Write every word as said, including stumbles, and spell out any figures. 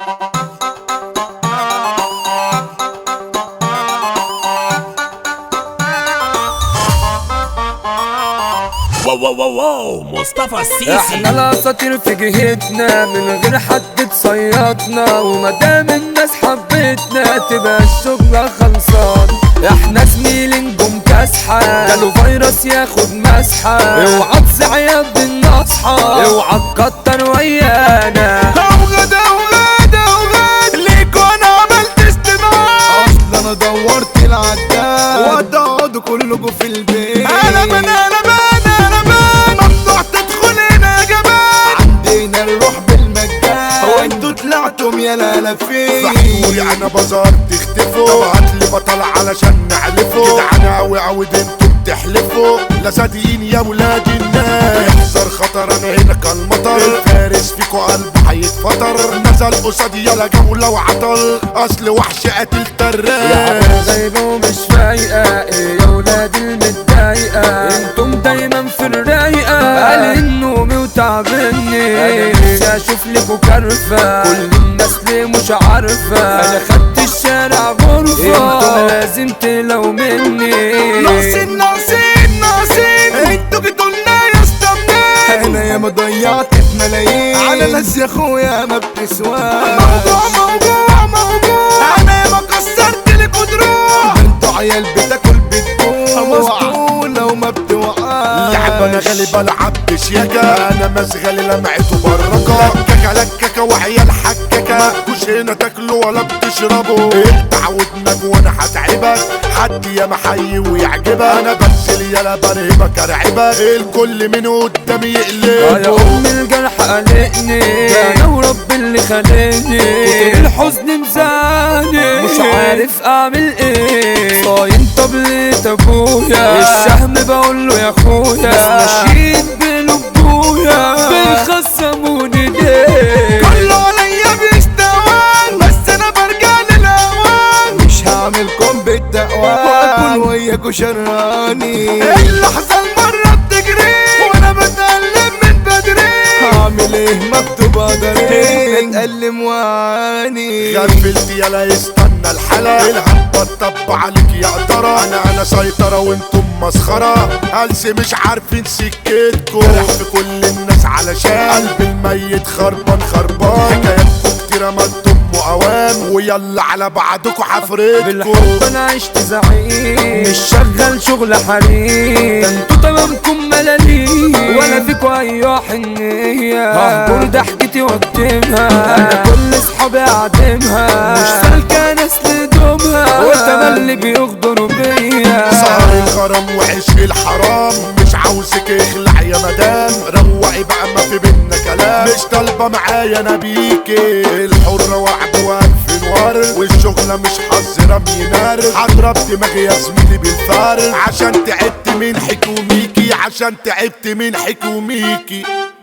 واو واو واو واو مصطفى السيسي. احنا الاساطير في جهتنا من غير حد تصيطنا، ومادام الناس حبتنا تبقى الشغل خلصان. احنا زميل نجوم كاسحة جاله فيروس ياخد مسحة، اوعى تصيع يا ابن النصحى، اوعى تكتر ويانا. اوغد اوغد اوغد ليكوا انا عملت استماع، اصل انا دورت العداد وهتقعدوا كلكوا في البيت. انا من انا من انا من ممنوع تدخل هنا يا جماعه، عندنا نروح بالمجان وانتوا طلعتم يا لالا فين. فحوري انا بازار تختفوا، طب هاتلي بطل علشان نعلفه كده. انا اوي عود انتوا بتحلفوا لا صادقين يا ولاد الناس. يحذر خطر انا هنا كالمطر، الفارس فيكوا قلب هيتفطر. نزل قصادي يلا جولة وعطل، اصل وحش قاتل طراق. يا غايبة ومش فايقة ايه يا ولاد المتضايقة، انتم دايما في الرايقة. قال النومي وتعبني انا نفسي اشوف لكوا كرفة، كل الناس ليه مش عارفة انا خدت الشارع غرفة. انتم لازم تلو مني ناقصين ناقصين ناقصين، انتوا جيتوا لنا يا اسطى منين. انا ياما ضيعت في ملايين على ناس يا اخويا ما بتسواش. موضوع موضوع موضوع انا ياما كسرت لكوا دروع، انتوا عيال بتاكل بتجوع مسطولة وما بتوقعش. لعب انا غالب العب بشياكة، انا مشغل لمعته بركة. لككة لككة وعيال حككة، متكوش هنا تاكلوا ولا بتشربوا. اقطع ودنك وانا هتعبك، حد يا محي ويعجبك. انا بنزل يالا برهبك ارعبك، الكل من قدامي يقلب. يا ام الجرح قلقني انا ورب اللي خلقني، كتر الحزن مزاني مش عارف اعمل ايه. صاين طبلة ابويا الشهم بقول له يا اخويا، ماشيين بلبويا بيخصموني ليه. كله عليا بيشتغل بس انا برجع للاوان، مش هعملكم بالتقوى واكون وياكوا شراني. اللحظة المرة بتجري وانا بتألم من بدري، هعمل ايه مكتوب قدري اتألم وعاني. غفلت يالا يستنى الحلا، الهبة طب عليك يا قدرة. انا انا سيطرة وانتم مسخرة، هلسي مش عارفين سكتكم. راح في كل الناس علشان قلب الميت خربان خربان. حكاياتكم كتيرة ما تضموا اوام، ويلا على بعضكم حفرتكم. بالحب انا عشت زعيم مش شغال شغل حريم، ده انتوا تمامكم ملاليم ولا فيكوا اي حنية. ههجر ضحكتي واكتمها انا كل اصحابي اعدمها، مش سالكة ناس لدومها والتملي بيغدروا بيا. سهر الغرام وعشق الحرام، مش عاوزك اخلع يا مدام. روقي بقى ما في بينا كلام، مش طالبة معايا انا بيكي. الحرة وعد والف نوار، والشغلة مش حظ رمي نار. هضرب دماغي يا زميلي بالفارغ، عشان تعبت من حكوميكي، عشان تعبت من حكوميكي.